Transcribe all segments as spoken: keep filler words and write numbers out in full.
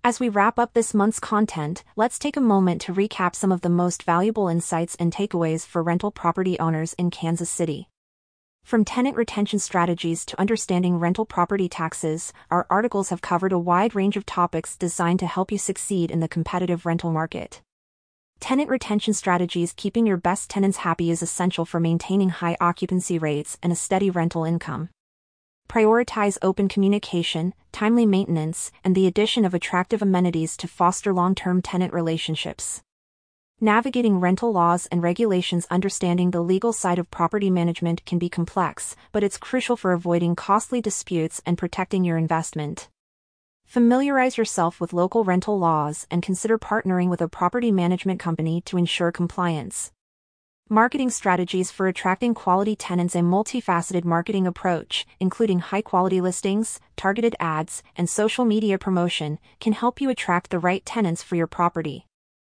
As we wrap up this month's content, let's take a moment to recap some of the most valuable insights and takeaways for rental property owners in Kansas City. From tenant retention strategies to understanding rental property taxes, our articles have covered a wide range of topics designed to help you succeed in the competitive rental market. Tenant retention strategies. Keeping your best tenants happy is essential for maintaining high occupancy rates and a steady rental income. Prioritize open communication, timely maintenance, and the addition of attractive amenities to foster long-term tenant relationships. Navigating rental laws and regulations. Understanding the legal side of property management can be complex, but it's crucial for avoiding costly disputes and protecting your investment. Familiarize yourself with local rental laws and consider partnering with a property management company to ensure compliance. Marketing strategies for attracting quality tenants. A multifaceted marketing approach, including high-quality listings, targeted ads, and social media promotion, can help you attract the right tenants for your property.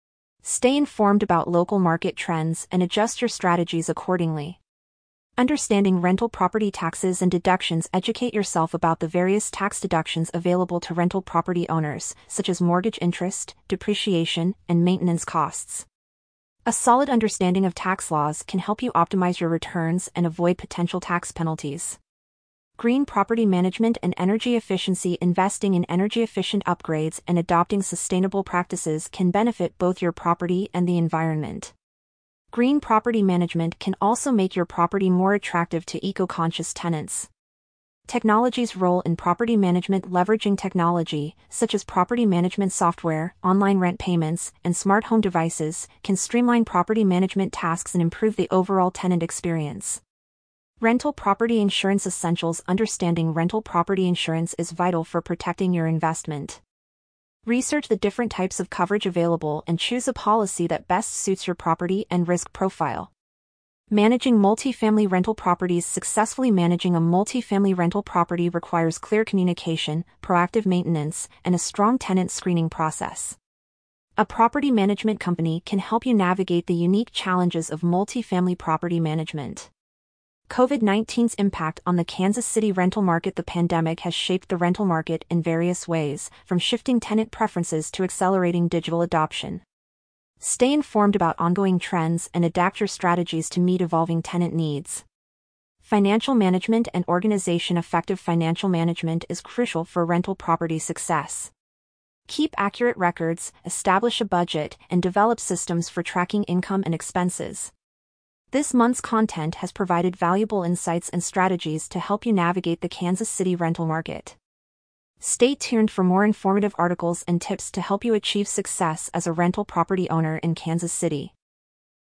Stay informed about local market trends and adjust your strategies accordingly. Understanding rental property taxes and deductions. Educate yourself about the various tax deductions available to rental property owners, such as mortgage interest, depreciation, and maintenance costs. A solid understanding of tax laws can help you optimize your returns and avoid potential tax penalties. Green property management and energy efficiency. Investing in energy-efficient upgrades and adopting sustainable practices can benefit both your property and the environment. Green property management can also make your property more attractive to eco-conscious tenants. Technology's role in property management. Leveraging technology, such as property management software, online rent payments, and smart home devices, can streamline property management tasks and improve the overall tenant experience. Rental property insurance essentials. Understanding rental property insurance is vital for protecting your investment. Research the different types of coverage available and choose a policy that best suits your property and risk profile. Managing multifamily rental properties. Successfully managing a multifamily rental property requires clear communication, proactive maintenance, and a strong tenant screening process. A property management company can help you navigate the unique challenges of multifamily property management. COVID nineteen's impact on the Kansas City rental market. The pandemic has shaped the rental market in various ways, from shifting tenant preferences to accelerating digital adoption. Stay informed about ongoing trends and adapt your strategies to meet evolving tenant needs. Financial management and organization. Effective financial management is crucial for rental property success. Keep accurate records, establish a budget, and develop systems for tracking income and expenses. This month's content has provided valuable insights and strategies to help you navigate the Kansas City rental market. Stay tuned for more informative articles and tips to help you achieve success as a rental property owner in Kansas City.